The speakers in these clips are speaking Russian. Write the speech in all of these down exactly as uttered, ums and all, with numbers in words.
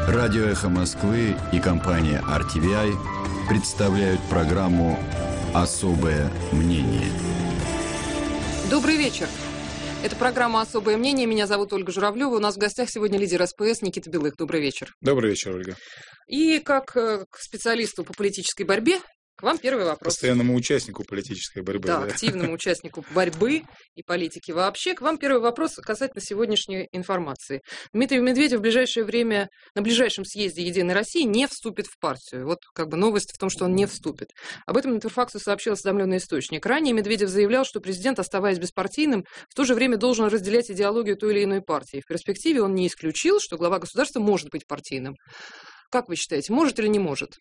Радио «Эхо Москвы» и компания ар ти ви ай представляют программу «Особое мнение». Добрый вечер. Это программа «Особое мнение». Меня зовут Ольга Журавлева. У нас в гостях сегодня лидер эс пэ эс Никита Белых. Добрый вечер. Добрый вечер, Ольга. И как к специалисту по политической борьбе, к вам первый вопрос. Постоянному участнику политической борьбы. Да, да, активному участнику борьбы и политики вообще. К вам первый вопрос касательно сегодняшней информации. Дмитрий Медведев в ближайшее время на ближайшем съезде «Единой России» не вступит в партию. Вот как бы новость в том, что он не вступит. Об этом Интерфаксу сообщил осведомленный источник. Ранее Медведев заявлял, что президент, оставаясь беспартийным, в то же время должен разделять идеологию той или иной партии. В перспективе он не исключил, что глава государства может быть партийным. Как вы считаете, может или не может?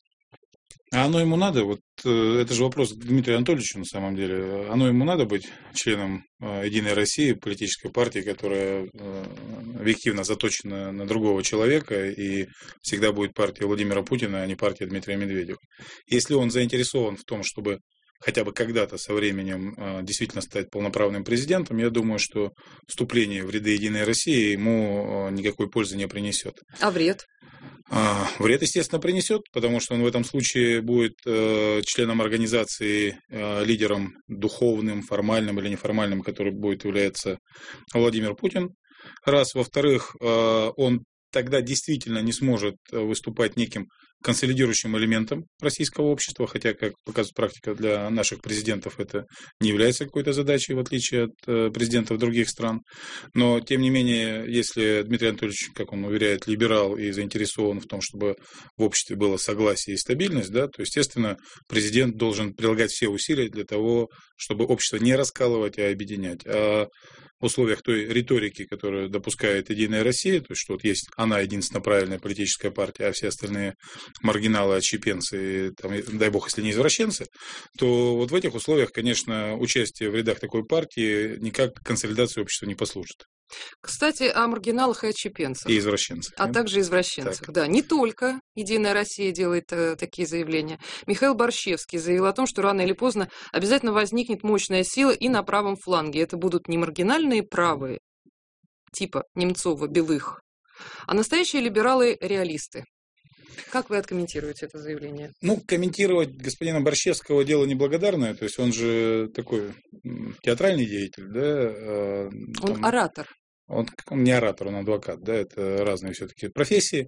А оно ему надо? Вот э, это же вопрос к Дмитрию Анатольевичу на самом деле. Оно ему надо быть членом э, «Единой России», политической партии, которая э, объективно заточена на другого человека и всегда будет партия Владимира Путина, а не партия Дмитрия Медведева. Если он заинтересован в том, чтобы хотя бы когда-то со временем э, действительно стать полноправным президентом, я думаю, что вступление в ряды «Единой России» ему э, никакой пользы не принесет. А вред? А, вред, естественно, принесет, потому что он в этом случае будет э, членом организации, э, лидером духовным, формальным или неформальным, который будет являться Владимир Путин. Раз. Во-вторых, э, он тогда действительно не сможет выступать неким консолидирующим элементом российского общества, хотя, как показывает практика, для наших президентов это не является какой-то задачей, в отличие от президентов других стран. Но, тем не менее, если Дмитрий Анатольевич, как он уверяет, либерал и заинтересован в том, чтобы в обществе было согласие и стабильность, да, то, естественно, президент должен прилагать все усилия для того, чтобы общество не раскалывать, а объединять. А в условиях той риторики, которую допускает «Единая Россия», то есть, что вот есть она единственная правильная политическая партия, а все остальные маргиналы, отщепенцы, там, дай бог, если не извращенцы, то вот в этих условиях, конечно, участие в рядах такой партии никак консолидации общества не послужит. Кстати, о маргиналах и отщепенцах. И извращенцах. А да? также извращенцах. Так. Да, не только «Единая Россия» делает э, такие заявления. Михаил Борщевский заявил о том, что рано или поздно обязательно возникнет мощная сила и на правом фланге. Это будут не маргинальные правые, типа Немцова, Белых, а настоящие либералы-реалисты. Как вы откомментируете это заявление? Ну, комментировать господина Борщевского дело неблагодарное, то есть он же такой театральный деятель, да? Он там, оратор. Он, он не оратор, он адвокат, да, это разные все-таки профессии.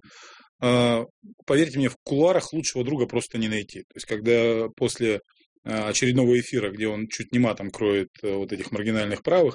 Поверьте мне, в кулуарах лучшего друга просто не найти. То есть, когда после очередного эфира, где он чуть не матом кроет вот этих маргинальных правых,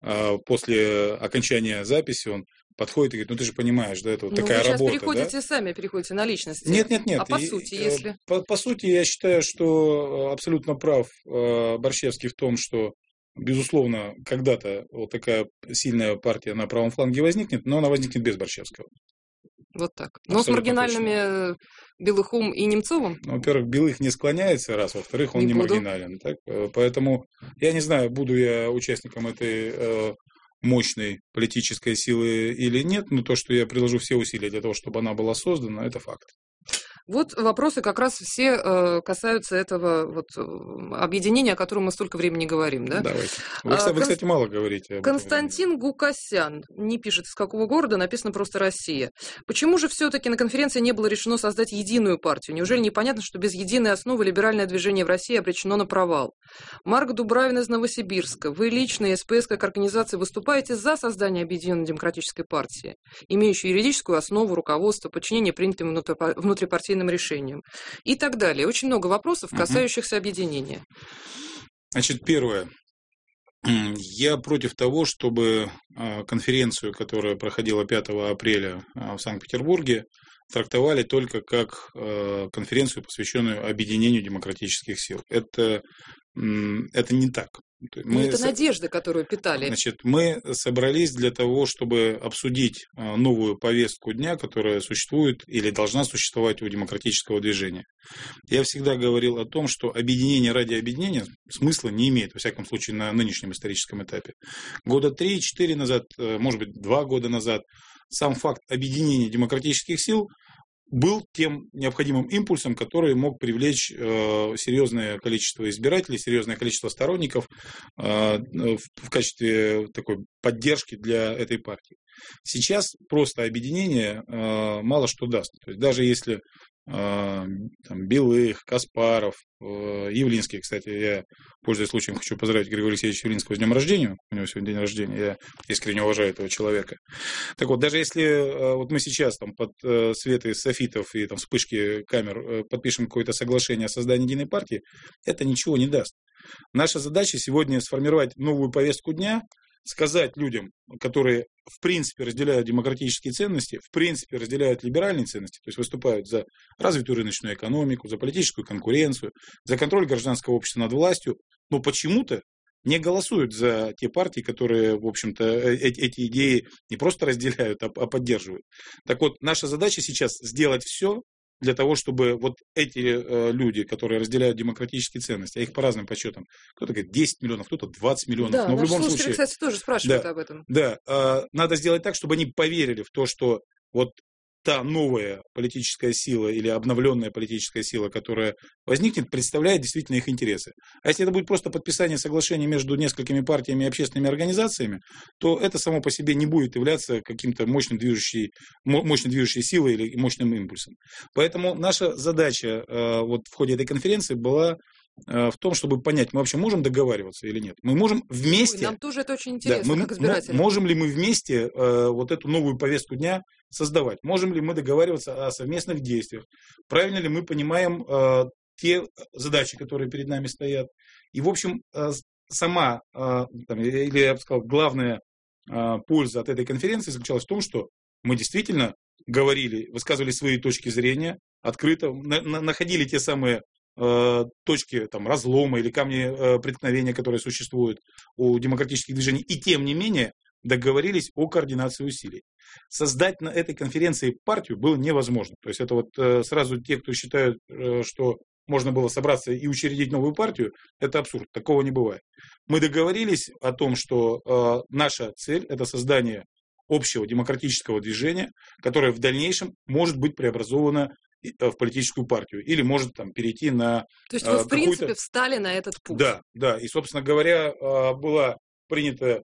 после окончания записи он подходит и говорит, ну ты же понимаешь, да, это вот ну, такая работа. Вы сейчас переходите да? сами, переходите на личности. Нет, нет, нет. А по и, сути, если... По, по сути, я считаю, что абсолютно прав Борщевский в том, что, безусловно, когда-то вот такая сильная партия на правом фланге возникнет, но она возникнет без Борщевского. Вот так. Но абсолютно с маргинальными точно. Белыхом и Немцовым? Ну, во-первых, Белых не склоняется, раз. Во-вторых, он не, не маргинален. Так? Поэтому я не знаю, буду я участником этой мощной политической силы или нет, но то, что я приложу все усилия для того, чтобы она была создана, это факт. Вот вопросы как раз все э, касаются этого вот, объединения, о котором мы столько времени говорим. Да? Давайте. Вы, кстати, вы, кстати, мало говорите. Об Константин Гукасян, не пишет из какого города, написано просто «Россия». Почему же все-таки на конференции не было решено создать единую партию? Неужели непонятно, что без единой основы либеральное движение в России обречено на провал? Марк Дубравин из Новосибирска. Вы лично и эс пэ эс как организация выступаете за создание объединенной демократической партии, имеющей юридическую основу, руководство, подчинение принятым внутрипартийным решениям и так далее. Очень много вопросов, касающихся объединения. Значит, первое. Я против того, чтобы конференцию, которая проходила пятого апреля в Санкт-Петербурге, трактовали только как конференцию, посвященную объединению демократических сил. Это, это не так. Мы, это надежда, которую питали. Значит, мы собрались для того, чтобы обсудить новую повестку дня, которая существует или должна существовать у демократического движения. Я всегда говорил о том, что объединение ради объединения смысла не имеет, во всяком случае, на нынешнем историческом этапе. Года три-четыре назад, может быть, два года назад, сам факт объединения демократических сил был тем необходимым импульсом, который мог привлечь э, серьезное количество избирателей, серьезное количество сторонников э, в, в качестве такой поддержки для этой партии. Сейчас просто объединение э, мало что даст. То есть даже если э, там, Белых, Каспаров, э, Явлинский, кстати, я, пользуясь случаем, хочу поздравить Григория Алексеевича Явлинского с днем рождения. У него сегодня день рождения. Я искренне уважаю этого человека. Так вот, даже если э, вот мы сейчас там, под э, светы софитов и там, вспышки камер э, подпишем какое-то соглашение о создании единой партии, это ничего не даст. Наша задача сегодня сформировать новую повестку дня, сказать людям, которые в принципе разделяют демократические ценности, в принципе разделяют либеральные ценности, то есть выступают за развитую рыночную экономику, за политическую конкуренцию, за контроль гражданского общества над властью, но почему-то не голосуют за те партии, которые, в общем-то, эти, эти идеи не просто разделяют, а, а поддерживают. Так вот, наша задача сейчас сделать все для того, чтобы вот эти э, люди, которые разделяют демократические ценности, а их по разным подсчетам, кто-то говорит десять миллионов, кто-то двадцать миллионов, да, но в любом слушатели, случае... кстати, тоже спрашивают да, об этом. Да, э, надо сделать так, чтобы они поверили в то, что вот та новая политическая сила или обновленная политическая сила, которая возникнет, представляет действительно их интересы. А если это будет просто подписание соглашения между несколькими партиями и общественными организациями, то это само по себе не будет являться каким-то мощным движущей, мощной движущей силой или мощным импульсом. Поэтому наша задача э, вот в ходе этой конференции была в том, чтобы понять, мы вообще можем договариваться или нет. Мы можем вместе... Ой, нам тоже это очень интересно, да, мы, как избирателям. Можем ли мы вместе э, вот эту новую повестку дня создавать? Можем ли мы договариваться о совместных действиях? Правильно ли мы понимаем э, те задачи, которые перед нами стоят? И, в общем, э, сама, э, там, или я бы сказал, главная э, польза от этой конференции заключалась в том, что мы действительно говорили, высказывали свои точки зрения открыто, на, на, находили те самые точки там, разлома или камни э, преткновения, которые существуют у демократических движений, и тем не менее договорились о координации усилий. Создать на этой конференции партию было невозможно. То есть это вот э, сразу те, кто считают, э, что можно было собраться и учредить новую партию, это абсурд, такого не бывает. Мы договорились о том, что э, наша цель – это создание общего демократического движения, которое в дальнейшем может быть преобразовано в политическую партию или может там перейти на... То есть вы, в принципе, встали на этот путь. Да, да. И, собственно говоря, была принята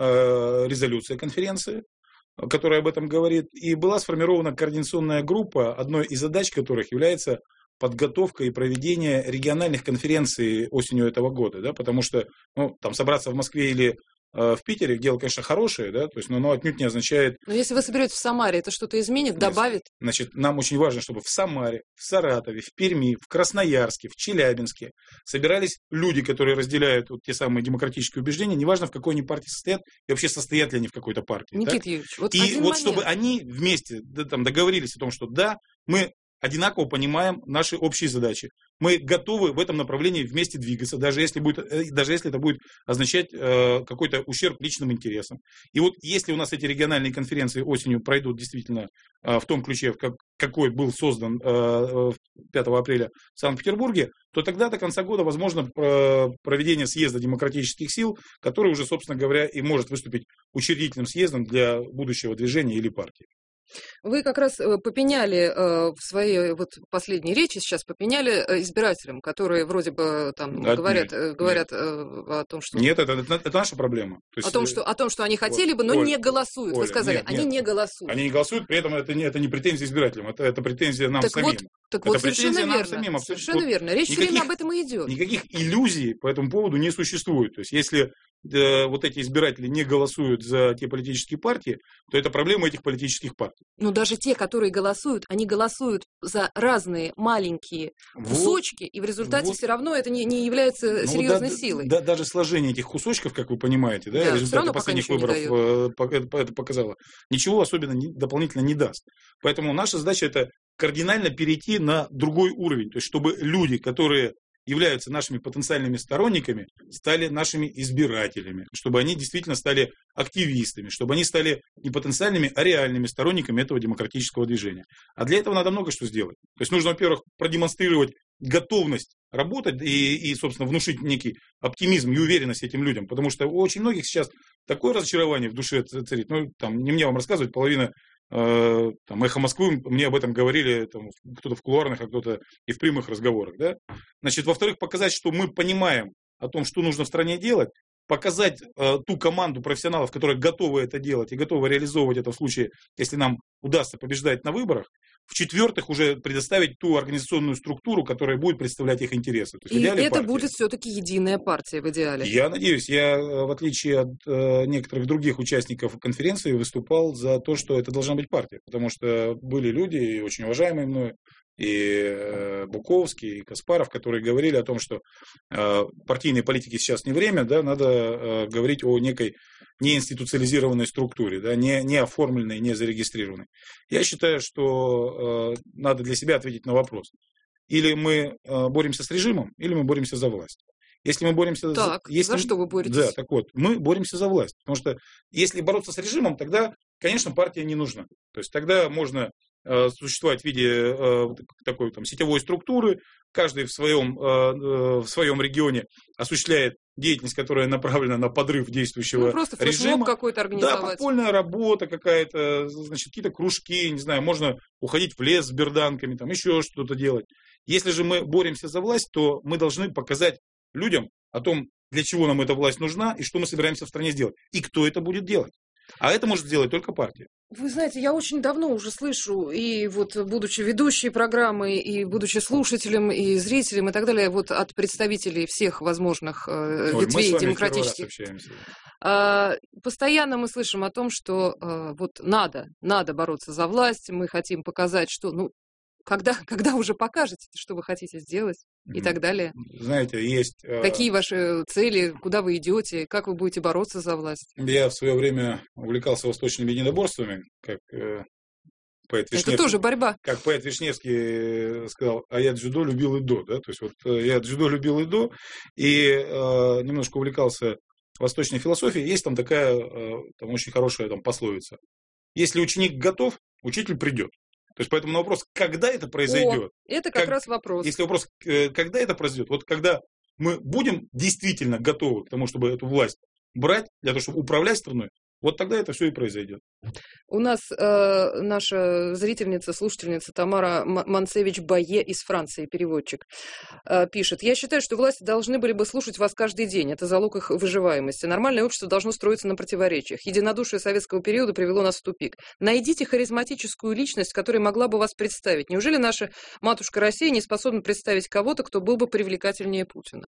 резолюция конференции, которая об этом говорит, и была сформирована координационная группа, одной из задач которых является подготовка и проведение региональных конференций осенью этого года, да, потому что ну, там собраться в Москве или в Питере дело, конечно, хорошее, да, то есть, но оно отнюдь не означает... Но если вы соберетесь в Самаре, это что-то изменит, добавит? Значит, нам очень важно, чтобы в Самаре, в Саратове, в Перми, в Красноярске, в Челябинске собирались люди, которые разделяют вот те самые демократические убеждения, неважно, в какой они партии состоят, и вообще состоят ли они в какой-то партии. Никита Юрьевич, вот и один вот момент. Чтобы они вместе да, там, договорились о том, что да, мы одинаково понимаем наши общие задачи. Мы готовы в этом направлении вместе двигаться, даже если, будет, даже если это будет означать э, какой-то ущерб личным интересам. И вот если у нас эти региональные конференции осенью пройдут действительно э, в том ключе, в как, какой был создан э, пятого апреля в Санкт-Петербурге, то тогда до конца года возможно э, проведение съезда демократических сил, который уже, собственно говоря, и может выступить учредительным съездом для будущего движения или партии. Вы как раз попеняли в своей вот последней речи сейчас попеняли избирателям, которые вроде бы там От говорят, нет, говорят нет. о том, что... Нет, это, это, это наша проблема. То есть... о, том, что, о том, что они хотели вот, бы, но Оля, не голосуют. Оля, Вы сказали, нет, они нет. не голосуют. Они не голосуют, при этом это не, это не претензия избирателям, это, это претензия нам так самим. Вот, так это вот, совершенно верно. Самим, совершенно вот, верно. Речь никаких, все время об этом и идет. Никаких иллюзий по этому поводу не существует. То есть, если э, вот эти избиратели не голосуют за те политические партии, то это проблема этих политических партий. Но даже те, которые голосуют, они голосуют за разные маленькие кусочки, вот, и в результате вот, все равно это не, не является ну, серьезной да, силой. Да, даже сложение этих кусочков, как вы понимаете, да, да результаты последних выборов это, это показало, ничего особенно не, дополнительно не даст. Поэтому наша задача это кардинально перейти на другой уровень, то есть чтобы люди, которые являются нашими потенциальными сторонниками, стали нашими избирателями, чтобы они действительно стали активистами, чтобы они стали не потенциальными, а реальными сторонниками этого демократического движения. А для этого надо много что сделать. То есть нужно, во-первых, продемонстрировать готовность работать и, и, собственно, внушить некий оптимизм и уверенность этим людям, потому что у очень многих сейчас такое разочарование в душе царит. Ну, там, не мне вам рассказывать, половина там, «Эхо Москвы» мне об этом говорили там, кто-то в кулуарных, а кто-то и в прямых разговорах. Да? Значит, во-вторых, показать, что мы понимаем о том, что нужно в стране делать, показать э, ту команду профессионалов, которые готовы это делать и готовы реализовывать это в случае, если нам удастся побеждать на выборах. В-четвертых, уже предоставить ту организационную структуру, которая будет представлять их интересы. То есть, и это партия. будет все-таки единая партия в идеале. Я надеюсь. Я, в отличие от э, некоторых других участников конференции, выступал за то, что это должна быть партия. Потому что были люди, очень уважаемые мной, и э, Буковский, и Каспаров, которые говорили о том, что э, партийной политики сейчас не время, да, надо э, говорить о некой неинституциализированной структуре, да, не, не оформленной, не зарегистрированной. Я считаю, что э, надо для себя ответить на вопрос. Или мы э, боремся с режимом, или мы боремся за власть. Если мы боремся так, за... Если, за что вы боретесь? Да, так вот, мы боремся за власть. Потому что если бороться с режимом, тогда, конечно, партия не нужна. То есть тогда можно э, существовать в виде э, такой там, сетевой структуры, каждый в своем, э, в своем регионе осуществляет деятельность, которая направлена на подрыв действующего ну, просто режима. какой-то организовать. Да, подпольная работа какая-то, значит, какие-то кружки, не знаю, можно уходить в лес с берданками, там еще что-то делать. Если же мы боремся за власть, то мы должны показать людям о том, для чего нам эта власть нужна и что мы собираемся в стране сделать. И кто это будет делать. А это может сделать только партия. Вы знаете, я очень давно уже слышу, и вот будучи ведущей программы, и будучи слушателем, и зрителем, и так далее, вот от представителей всех возможных э, Ой, ветвей мы с вами демократических. первый раз общаемся. Э, постоянно мы слышим о том, что э, вот надо, надо бороться за власть, мы хотим показать, что, ну, когда, когда уже покажете, что вы хотите сделать и так далее. Знаете, есть... Какие ваши цели, куда вы идете, как вы будете бороться за власть? Я в свое время увлекался восточными единоборствами, как поэт Вишневский. Это тоже борьба. Как поэт Вишневский сказал, а я дзюдо любил и до. Да? То есть вот я дзюдо любил и до, и э, немножко увлекался восточной философией. Есть там такая э, там очень хорошая там, пословица. Если ученик готов, учитель придет. То есть, поэтому на вопрос, когда это произойдет? О, это как, как раз вопрос. Если вопрос, когда это произойдет, вот когда мы будем действительно готовы к тому, чтобы эту власть брать, для того, чтобы управлять страной, вот тогда это все и произойдет. У нас э, наша зрительница, слушательница Тамара Манцевич-Бае из Франции, переводчик, э, пишет. Я считаю, что власти должны были бы слушать вас каждый день. Это залог их выживаемости. Нормальное общество должно строиться на противоречиях. Единодушие советского периода привело нас в тупик. Найдите харизматическую личность, которая могла бы вас представить. Неужели наша матушка Россия не способна представить кого-то, кто был бы привлекательнее Путина?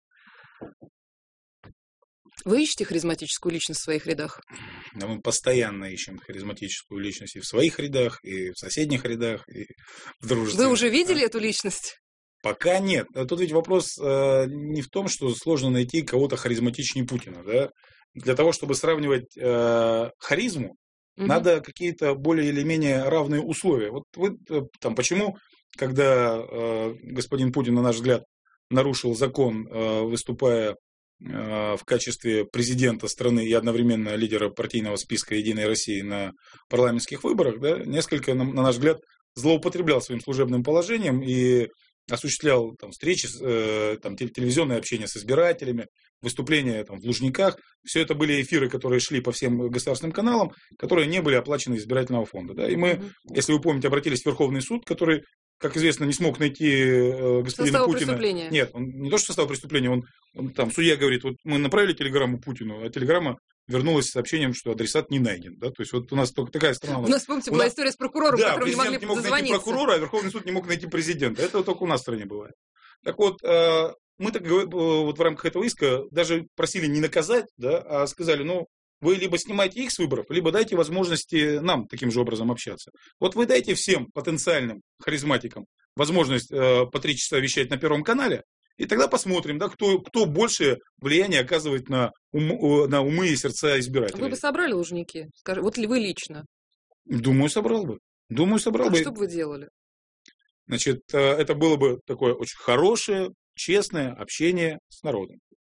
Вы ищете харизматическую личность в своих рядах? Да, мы постоянно ищем харизматическую личность и в своих рядах, и в соседних рядах, и в дружестве. Вы уже видели эту личность? Пока нет. Тут ведь вопрос э, не в том, что сложно найти кого-то харизматичнее Путина. Да? Для того, чтобы сравнивать э, харизму, угу. надо какие-то более или менее равные условия. Вот вы там почему, когда э, господин Путин, на наш взгляд, нарушил закон, э, выступая в качестве президента страны и одновременно лидера партийного списка «Единой России» на парламентских выборах, да, несколько, на, на наш взгляд, злоупотреблял своим служебным положением и осуществлял там, встречи, э, там, телевизионное общение с избирателями, выступления там, в Лужниках. Все это были эфиры, которые шли по всем государственным каналам, которые не были оплачены из избирательного фонда. Да. И мы, mm-hmm. если вы помните, обратились в Верховный суд, который, как известно, не смог найти э, господина состава Путина. Преступления. Нет, он не то, что состав преступления, он, он там, судья говорит, вот мы направили телеграмму Путину, а телеграмма вернулась с сообщением, что адресат не найден. Да? То есть вот у нас только такая страна. У нас, помните, была история с прокурором, да, которому не могли не мог дозвониться. Найти прокурора, а Верховный суд не мог найти президента. Это вот только у нас в стране бывает. Так вот, э, мы так вот в рамках этого иска даже просили не наказать, да, а сказали, ну, вы либо снимаете их с выборов, либо дайте возможности нам таким же образом общаться. Вот вы дайте всем потенциальным харизматикам возможность э, по три часа вещать на Первом канале, и тогда посмотрим, да, кто, кто больше влияния оказывает на, ум, на умы и сердца избирателей. Вы бы собрали Лужники? Скажи, вот ли вы лично? Думаю, собрал бы. Думаю, собрал а бы. Что бы вы делали? Значит, это было бы такое очень хорошее, честное общение с народом.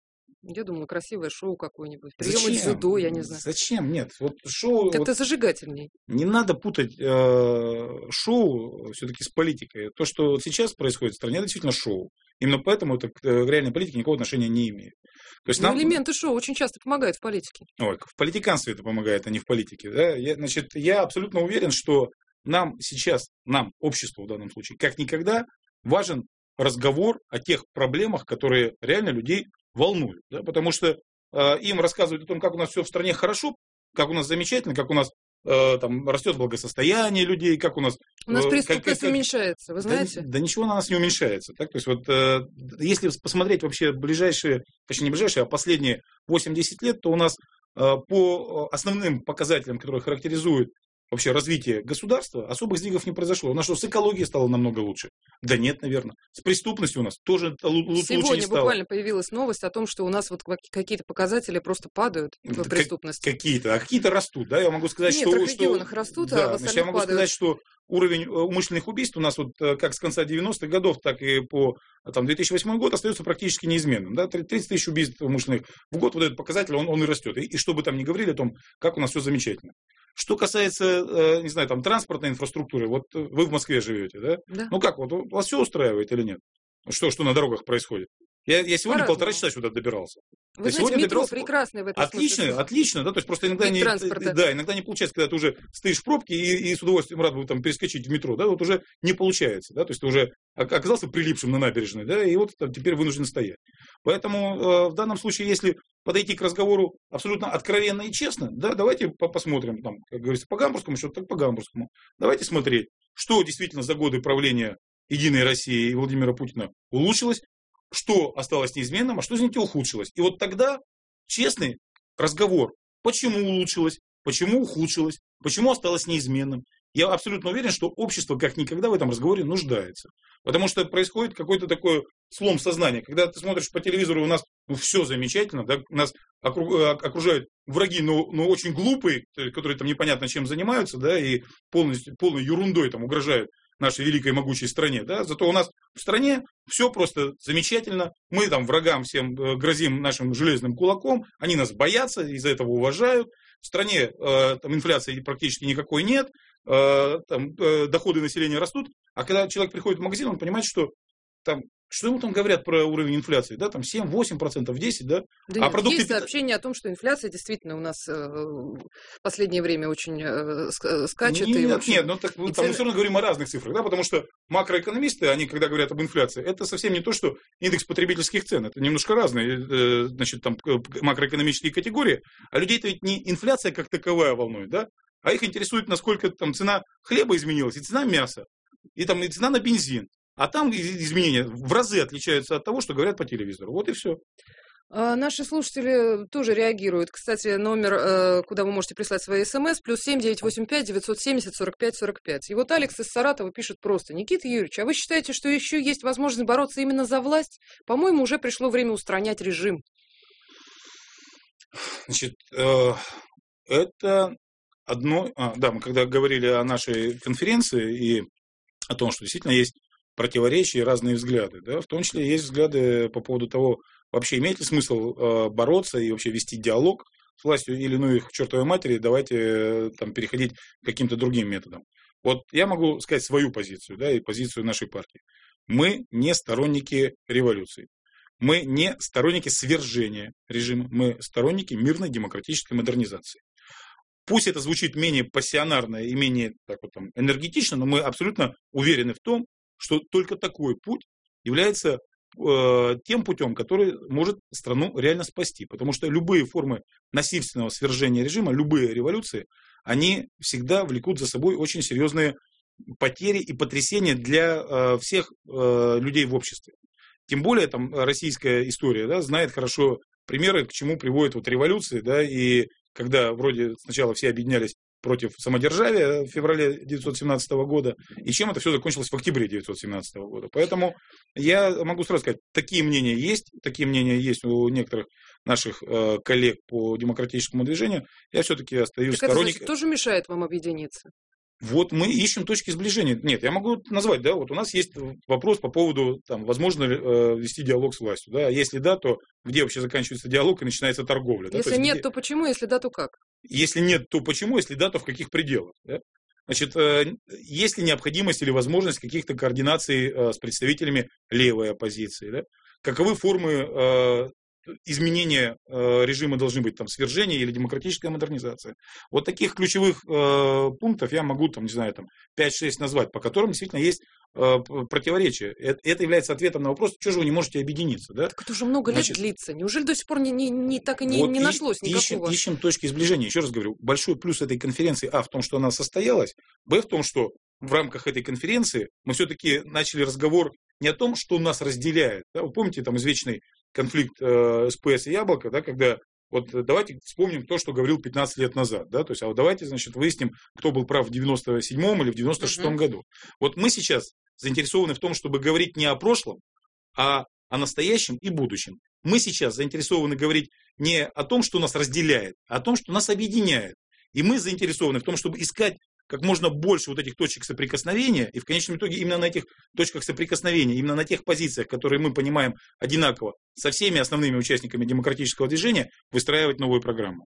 Я думала, красивое шоу какое-нибудь. Приемы Зачем? дзюдо, я не знаю. Зачем? Нет. Вот шоу... Как-то вот зажигательней. не надо путать э, шоу все-таки с политикой. То, что вот сейчас происходит в стране, это действительно шоу. Именно поэтому это к э, реальной политике никакого отношения не имеет. То есть Но нам... элементы шоу очень часто помогают в политике. Ой, в политиканстве это помогает, а не в политике. Да? Я, значит, я абсолютно уверен, что нам сейчас, нам, обществу в данном случае, как никогда важен разговор о тех проблемах, которые реально людей волнуют. Да? Потому что э, им рассказывают о том, как у нас все в стране хорошо, как у нас замечательно, как у нас э, там растет благосостояние людей, как у нас... У нас э, преступность как, как, уменьшается, вы знаете? Да, да ничего на нас не уменьшается. Так? То есть вот, э, если посмотреть вообще ближайшие, точнее не ближайшие, а последние восемь-десять лет, то у нас э, по основным показателям, которые характеризуют вообще развитие государства, особых сдвигов не произошло. У нас что, с экологией стало намного лучше? Да нет, наверное. С преступностью у нас тоже лучше не стало. Сегодня буквально появилась новость о том, что у нас вот какие-то показатели просто падают в преступности. Какие-то, а какие-то растут. Да? Я могу сказать, в что... В некоторых регионах что, растут, да, а в значит, я могу падают. сказать, что уровень умышленных убийств у нас вот как с конца девяностых годов, так и по там, две тысячи восьмой год остается практически неизменным. Да? тридцать тысяч убийств умышленных в год, вот этот показатель, он, он и растет. И, и что бы там ни говорили о том, как у нас все замечательно. Что касается, не знаю, там, транспортной инфраструктуры, вот вы в Москве живете, да? Да. Ну как, вот вас все устраивает или нет? Что, что на дорогах происходит? Я, я сегодня По-разному. полтора часа сюда добирался. Вы я знаете, метро добирался... прекрасное в этом отлично, смысле. Отлично, да, то есть просто иногда Вид не, транспорта. да, иногда не получается, когда ты уже стоишь в пробке и, и с удовольствием рад был там перескочить в метро, да, вот уже не получается, да, то есть ты уже оказался прилипшим на набережной, да, и вот там теперь вынужден стоять. Поэтому э, в данном случае, если подойти к разговору абсолютно откровенно и честно, да, давайте посмотрим, там, как говорится, по гамбургскому счету, так по гамбургскому. Давайте смотреть, что действительно за годы правления Единой России и Владимира Путина улучшилось, что осталось неизменным, а что, извините, ухудшилось. И вот тогда честный разговор, почему улучшилось, почему ухудшилось, почему осталось неизменным. Я абсолютно уверен, что общество как никогда в этом разговоре нуждается. Потому что происходит какой-то такой слом сознания. Когда ты смотришь по телевизору, у нас ну, все замечательно, да, нас окружают враги, но, но очень глупые, которые там непонятно чем занимаются, да, и полностью, полной ерундой там угрожают нашей великой могучей стране. Да? Зато у нас в стране все просто замечательно. Мы там врагам всем грозим нашим железным кулаком. Они нас боятся, из-за этого уважают. В стране э, там инфляции практически никакой нет. Э, там, э, доходы населения растут. А когда человек приходит в магазин, он понимает, что там... Что ему там говорят про уровень инфляции? Да, там семь-восемь процентов, десять процентов, да? Да а нет, продукты... есть сообщение о том, что инфляция действительно у нас э, в последнее время очень э, скачет. Нет, и, в общем, нет, ну так, там цены... мы все равно говорим о разных цифрах, да, потому что макроэкономисты, они, когда говорят об инфляции, это совсем не то, что индекс потребительских цен, это немножко разные, э, значит, там макроэкономические категории, а людей-то ведь не инфляция как таковая волнует, да, а их интересует, насколько там цена хлеба изменилась, и цена мяса, и там и цена на бензин. А там изменения в разы отличаются от того, что говорят по телевизору. Вот и все. А наши слушатели тоже реагируют. Кстати, номер, куда вы можете прислать свои смс, плюс семь девятьсот восемьдесят пять девятьсот семьдесят сорок пять сорок пять. И вот Алекс из Саратова пишет просто: Никита Юрьевич, а вы считаете, что еще есть возможность бороться именно за власть? По-моему, уже пришло время устранять режим. Значит, э, это одно... А, да, мы когда говорили о нашей конференции и о том, что действительно есть противоречия и разные взгляды. Да? В том числе есть взгляды по поводу того, вообще имеет ли смысл э, бороться и вообще вести диалог с властью, или ну их к чертовой матери, давайте э, там, переходить к каким-то другим методам. Вот я могу сказать свою позицию, да, и позицию нашей партии. Мы не сторонники революции. Мы не сторонники свержения режима. Мы сторонники мирной демократической модернизации. Пусть это звучит менее пассионарно и менее так вот, там, энергетично, но мы абсолютно уверены в том, что только такой путь является э, тем путем, который может страну реально спасти. Потому что любые формы насильственного свержения режима, любые революции, они всегда влекут за собой очень серьезные потери и потрясения для э, всех э, людей в обществе. Тем более там российская история, да, знает хорошо примеры, к чему приводят вот революции, да, и когда вроде сначала все объединялись против самодержавия в феврале девятьсот семнадцатого года, и чем это все закончилось в октябре девятьсот семнадцатого года. Поэтому я могу сразу сказать, такие мнения есть, такие мнения есть у некоторых наших э, коллег по демократическому движению. Я все-таки остаюсь так сторонником. Это, значит, тоже мешает вам объединиться? Вот мы ищем точки сближения. Нет, я могу назвать, да, вот у нас есть вопрос по поводу, там, возможно ли э, вести диалог с властью, да, если да, то где вообще заканчивается диалог и начинается торговля? Да? Если То есть, нет, где... то почему, если да, то как? Если нет, то почему, если да, то в каких пределах? Да? Значит, э, есть ли необходимость или возможность каких-то координаций э, с представителями левой оппозиции, да? Каковы формы э, изменения э, режима должны быть, там, свержение или демократическая модернизация. Вот таких ключевых э, пунктов я могу, там, не знаю, там, пять-шесть назвать, по которым действительно есть э, противоречия. Это, это является ответом на вопрос, что же вы не можете объединиться. Да? Так это уже много Значит, лет длится. Неужели до сих пор не, не, не, так и не, вот не и, нашлось никакого? Ищем, ищем точки сближения. Еще раз говорю, большой плюс этой конференции, а, в том, что она состоялась, б, в том, что в рамках этой конференции мы все-таки начали разговор не о том, что нас разделяет. Да? Вы помните там извечный конфликт э, СПС и Яблоко, да, когда вот давайте вспомним то, что говорил пятнадцать лет назад, да, то есть, а вот давайте, значит, выясним, кто был прав в девяносто седьмом или в девяносто шестом uh-huh. году. Вот мы сейчас заинтересованы в том, чтобы говорить не о прошлом, а о настоящем и будущем. Мы сейчас заинтересованы говорить не о том, что нас разделяет, а о том, что нас объединяет. И мы заинтересованы в том, чтобы искать как можно больше вот этих точек соприкосновения, и в конечном итоге именно на этих точках соприкосновения, именно на тех позициях, которые мы понимаем одинаково со всеми основными участниками демократического движения, выстраивать новую программу.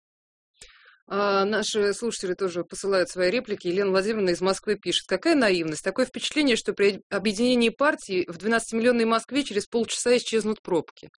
А наши слушатели тоже посылают свои реплики. Елена Владимировна из Москвы пишет. Какая наивность. Такое впечатление, что при объединении партии в двенадцатимиллионной Москве через полчаса исчезнут пробки.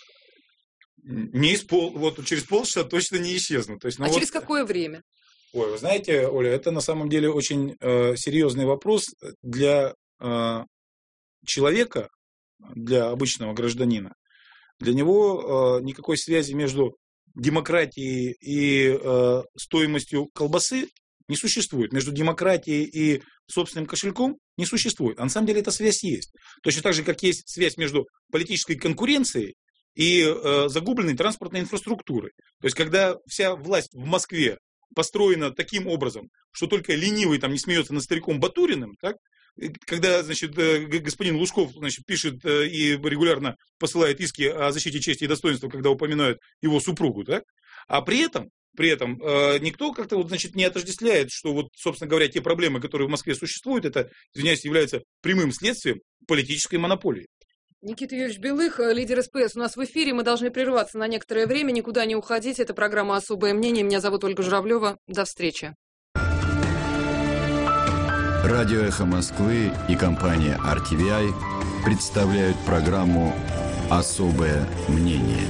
Не из пол, вот через полчаса точно не исчезнут. То есть, ну а вот... через какое время? Ой, вы знаете, Оля, это на самом деле очень э, серьезный вопрос для э, человека, для обычного гражданина. Для него э, никакой связи между демократией и э, стоимостью колбасы не существует. Между демократией и собственным кошельком не существует. А на самом деле эта связь есть. Точно так же, как есть связь между политической конкуренцией и э, загубленной транспортной инфраструктурой. То есть, когда вся власть в Москве построена таким образом, что только ленивый там не смеется над стариком Батуриным, так? Когда, значит, господин Лужков, значит, пишет и регулярно посылает иски о защите чести и достоинства, когда упоминают его супругу, так? А при этом, при этом никто как-то вот, значит, не отождествляет, что вот, собственно говоря, те проблемы, которые в Москве существуют, это, извиняюсь, являются прямым следствием политической монополии. Никита Юрьевич Белых, лидер СПС, у нас в эфире. Мы должны прерваться на некоторое время, никуда не уходить. Это программа «Особое мнение». Меня зовут Ольга Журавлева. До встречи. Радио «Эхо Москвы» и компания ар ти ви ай представляют программу «Особое мнение».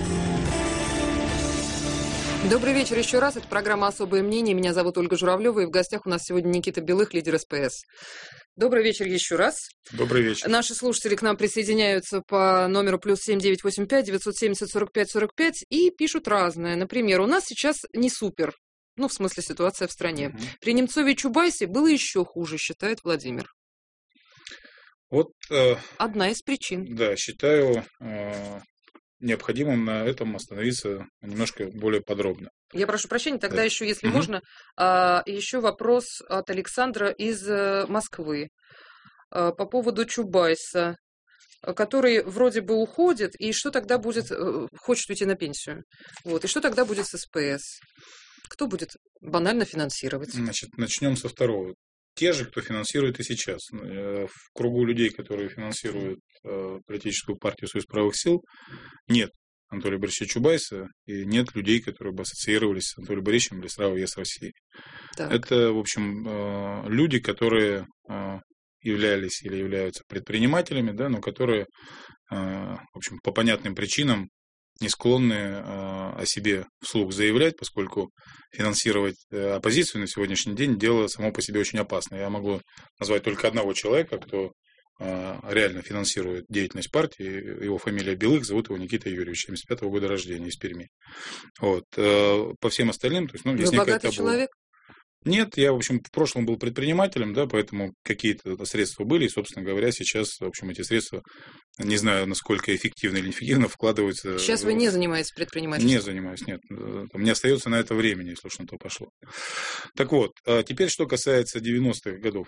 Добрый вечер еще раз. Это программа «Особое мнение». Меня зовут Ольга Журавлева. И в гостях у нас сегодня Никита Белых, лидер СПС. Добрый вечер еще раз. Добрый вечер. Наши слушатели к нам присоединяются по номеру плюс семь девятьсот восемьдесят пять девятьсот семьдесят сорок пять сорок пять и пишут разное. Например, у нас сейчас не супер. Ну, в смысле, ситуация в стране. Угу. При Немцове и Чубайсе было еще хуже, считает Владимир. Вот, э, одна из причин. Да, считаю э, необходимым на этом остановиться немножко более подробно. Я прошу прощения, тогда да. еще, если угу. можно, э, еще вопрос от Александра из э, Москвы э, по поводу Чубайса, который вроде бы уходит, и что тогда будет, э, хочет уйти на пенсию. Вот, и что тогда будет с СПС? Кто будет банально финансировать? Значит, начнем со второго. Те же, кто финансирует и сейчас. В кругу людей, которые финансируют политическую партию Союз правых сил, нет Анатолия Борисовича Чубайса и нет людей, которые бы ассоциировались с Анатолием Борисовичем или с РАО ЕС России. Так. Это, в общем, люди, которые являлись или являются предпринимателями, да, но которые, в общем, по понятным причинам не склонны э, о себе вслух заявлять, поскольку финансировать э, оппозицию на сегодняшний день дело само по себе очень опасно. Я могу назвать только одного человека, кто э, реально финансирует деятельность партии. Его фамилия Белых, зовут его Никита Юрьевич, семьдесят пятого года рождения, из Перми. Вот. Э, по всем остальным... То есть, ну, Вы богатый человек? Нет, я, в общем, в прошлом был предпринимателем, да, поэтому какие-то средства были, и, собственно говоря, сейчас, в общем, эти средства, не знаю, насколько эффективно или неэффективно, вкладываются... Сейчас в... вы не занимаетесь предпринимательством? Не занимаюсь, нет. Мне остается на это времени, если уж на то пошло. Так вот, теперь, что касается девяностых годов.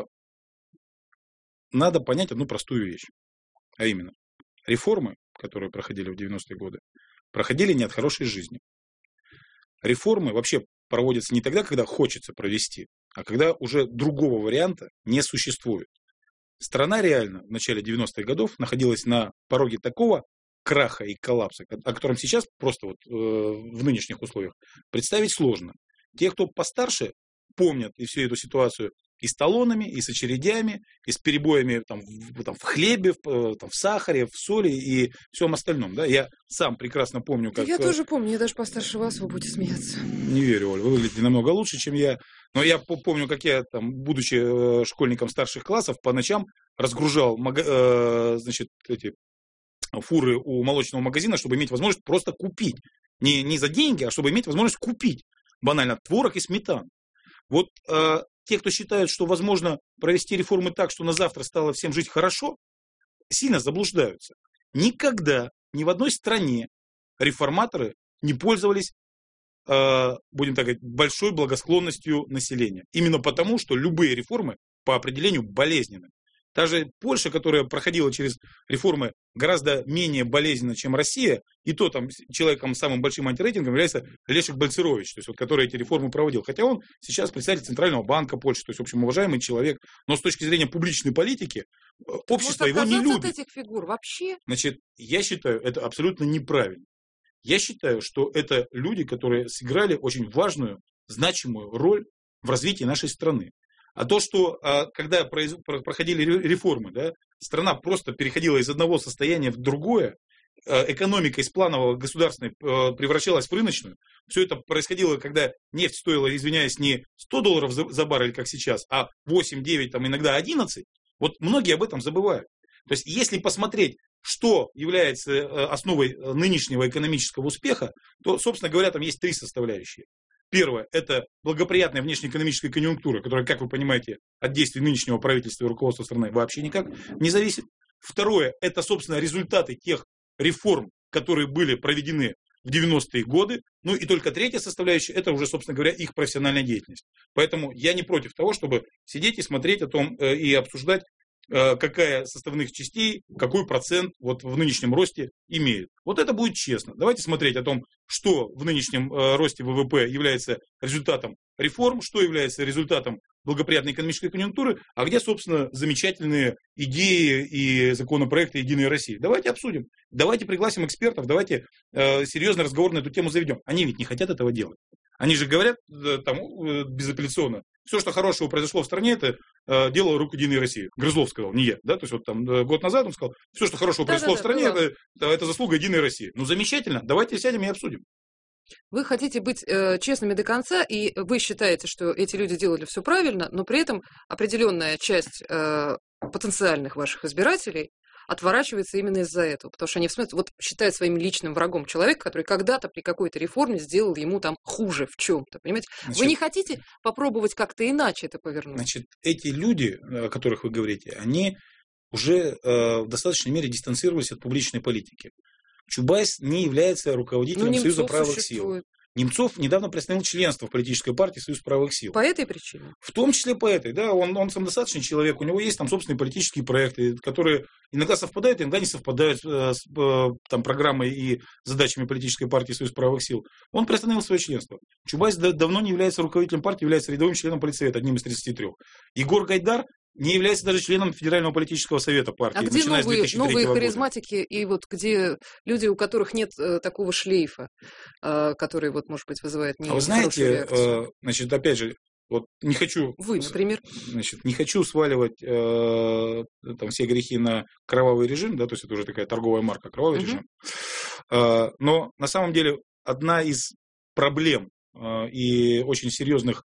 Надо понять одну простую вещь, а именно, реформы, которые проходили в девяностые годы, проходили не от хорошей жизни. Реформы вообще проводятся не тогда, когда хочется провести, а когда уже другого варианта не существует. Страна реально в начале девяностых годов находилась на пороге такого краха и коллапса, о котором сейчас просто вот, э, в нынешних условиях представить сложно. Те, кто постарше, помнят и всю эту ситуацию и с талонами, и с очередями, и с перебоями там, в, там, в хлебе, в, там, в сахаре, в соли и всем остальном. Да? Я сам прекрасно помню, как... Я тоже помню, я даже постарше вас, вы будете смеяться. Не верю, Оль, вы выглядите намного лучше, чем я. Но я помню, как я, там, будучи школьником старших классов, по ночам разгружал э, значит, эти фуры у молочного магазина, чтобы иметь возможность просто купить. Не, не за деньги, а чтобы иметь возможность купить банально творог и сметану. Вот э, те, кто считают, что возможно провести реформы так, что на завтра стало всем жить хорошо, сильно заблуждаются. Никогда ни в одной стране реформаторы не пользовались, э, будем так говорить, большой благосклонностью населения. Именно потому, что любые реформы по определению болезненны. Даже Польша, которая проходила через реформы гораздо менее болезненно, чем Россия, и то там человеком с самым большим антирейтингом является Лешек Бальцерович, то есть вот, который эти реформы проводил. Хотя он сейчас председатель Центрального банка Польши, то есть, в общем, уважаемый человек. Но с точки зрения публичной политики, общество его не любит. От этих фигур вообще? Значит, я считаю, это абсолютно неправильно. Я считаю, что это люди, которые сыграли очень важную, значимую роль в развитии нашей страны. А то, что когда проходили реформы, да, страна просто переходила из одного состояния в другое, экономика из планового государственной превращалась в рыночную, все это происходило, когда нефть стоила, извиняюсь, не сто долларов за баррель, как сейчас, а восемь, девять, там, иногда одиннадцать, вот многие об этом забывают. То есть, если посмотреть, что является основой нынешнего экономического успеха, то, собственно говоря, там есть три составляющие. Первое – это благоприятная внешнеэкономическая конъюнктура, которая, как вы понимаете, от действий нынешнего правительства и руководства страны вообще никак не зависит. Второе – это, собственно, результаты тех реформ, которые были проведены в девяностые годы. Ну и только третья составляющая – это уже, собственно говоря, их профессиональная деятельность. Поэтому я не против того, чтобы сидеть и смотреть о том э, и обсуждать, э, какая составных частей, какой процент вот в нынешнем росте имеет. Вот это будет честно. Давайте смотреть о том, что в нынешнем э, росте ВВП является результатом реформ, что является результатом благоприятной экономической конъюнктуры, а где, собственно, замечательные идеи и законопроекты «Единой России». Давайте обсудим, давайте пригласим экспертов, давайте э, серьезный разговор на эту тему заведем. Они ведь не хотят этого делать. Они же говорят э, там, э, безапелляционно, все, что хорошего произошло в стране, это э, дело рук «Единой России». Грызлов сказал, не я. Да? То есть вот там э, год назад он сказал, все, что хорошего да, произошло да, в стране, да, это, это, это заслуга «Единой России». Ну, замечательно, давайте сядем и обсудим. Вы хотите быть э, честными до конца, и вы считаете, что эти люди делали все правильно, но при этом определенная часть э, потенциальных ваших избирателей отворачивается именно из-за этого, потому что они вот, считают своим личным врагом человека, который когда-то при какой-то реформе сделал ему там хуже в чем-то, понимаете? Значит, вы не хотите попробовать как-то иначе это повернуть? Значит, эти люди, о которых вы говорите, они уже э, в достаточной мере дистанцировались от публичной политики. Чубайс не является руководителем ну, Союза правых существует. сил. Немцов недавно приостановил членство в политической партии Союз правых сил. По этой причине? В том числе по этой, да. Он, он самодостаточный человек, у него есть там собственные политические проекты, которые иногда совпадают, иногда не совпадают с там, программой и задачами политической партии Союз правых сил. Он приостановил свое членство. Чубайс давно не является руководителем партии, является рядовым членом политсовета, одним из тридцати трёх. Егор Гайдар не является даже членом Федерального политического совета партии. А где новые, новые харизматики и вот где люди, у которых нет э, такого шлейфа, э, который, вот, может быть, вызывает не А вы знаете, э, значит, опять же, вот не хочу... Вы, например? Значит, не хочу сваливать э, там все грехи на кровавый режим, да, то есть это уже такая торговая марка, кровавый угу. режим. Э, но на самом деле одна из проблем э, и очень серьезных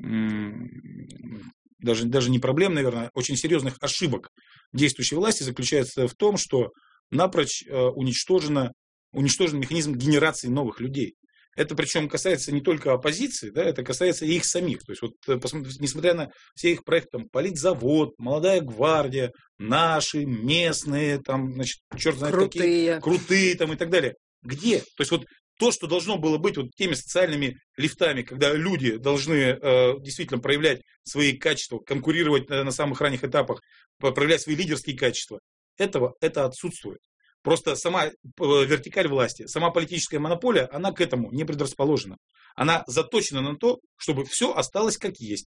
Даже, даже не проблем, наверное, очень серьезных ошибок действующей власти заключается в том, что напрочь уничтожено, уничтожен механизм генерации новых людей. Это причем касается не только оппозиции, да, это касается и их самих. То есть, вот, несмотря на все их проекты, там, политзавод, молодая гвардия, наши, местные, там, значит, черт знает крутые. какие, крутые там, и так далее. Где? То есть, вот то, что должно было быть вот теми социальными лифтами, когда люди должны э, действительно проявлять свои качества, конкурировать на, на самых ранних этапах, проявлять свои лидерские качества, этого, это отсутствует. Просто сама вертикаль власти, сама политическая монополия, она к этому не предрасположена. Она заточена на то, чтобы все осталось как есть.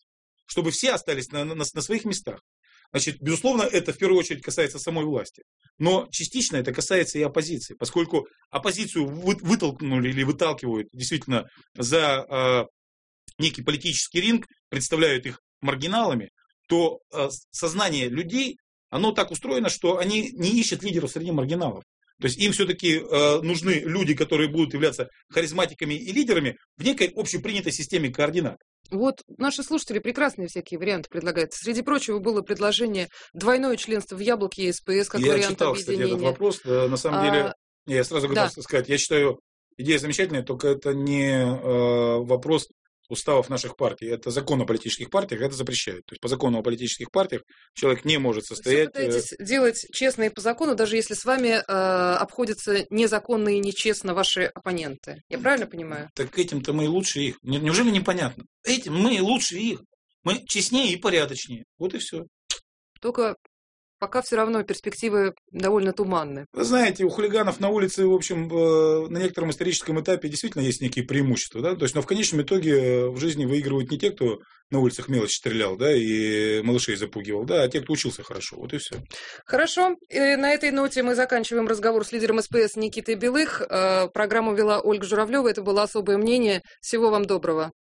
чтобы все остались на, на, на своих местах. Значит, безусловно, это в первую очередь касается самой власти. Но частично это касается и оппозиции, поскольку оппозицию вы, вытолкнули или выталкивают действительно за э, некий политический ринг, представляют их маргиналами, то э, сознание людей, оно так устроено, что они не ищут лидеров среди маргиналов. То есть им все-таки э, нужны люди, которые будут являться харизматиками и лидерами в некой общепринятой системе координат. Вот наши слушатели прекрасные всякие варианты предлагают. Среди прочего было предложение двойное членство в Яблоке и СПС как я вариант читал, объединения. кстати, этот вопрос. На самом деле, а, я сразу готов да. сказать, я считаю, идея замечательная, только это не э, вопрос уставов наших партий. Это закон о политических партиях, это запрещает. То есть по закону о политических партиях человек не может состоять... Вы пытаетесь делать честно и по закону, даже если с вами э, обходятся незаконно и нечестно ваши оппоненты. Я правильно понимаю? Так этим-то мы и лучше их. Неужели непонятно? Этим мы и лучше их. Мы честнее и порядочнее. Вот и все. Только пока все равно перспективы довольно туманны. Вы знаете, у хулиганов на улице, в общем, на некотором историческом этапе действительно есть некие преимущества. Да? То есть, но в конечном итоге в жизни выигрывают не те, кто на улицах мелочь стрелял, да, и малышей запугивал, да, а те, кто учился хорошо. Вот и все. Хорошо. И на этой ноте мы заканчиваем разговор с лидером СПС Никитой Белых. Программу вела Ольга Журавлева. Это было «Особое мнение». Всего вам доброго.